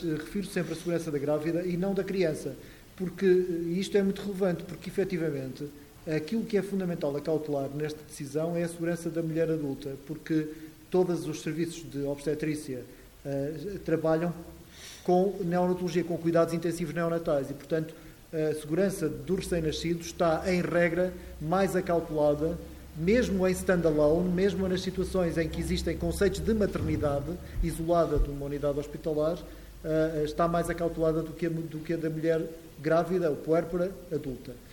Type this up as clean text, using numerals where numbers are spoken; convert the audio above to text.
Refiro sempre à segurança da grávida e não da criança, porque isto é muito relevante, porque efetivamente aquilo que é fundamental a cautelar nesta decisão é a segurança da mulher adulta, porque todos os serviços de obstetrícia trabalham com neonatologia, com cuidados intensivos neonatais e, portanto, a segurança do recém-nascido está, em regra, mais acautelada, mesmo em stand-alone, mesmo nas situações em que existem conceitos de maternidade isolada de uma unidade hospitalar, está mais acautelada do que a da mulher grávida ou puérpera adulta.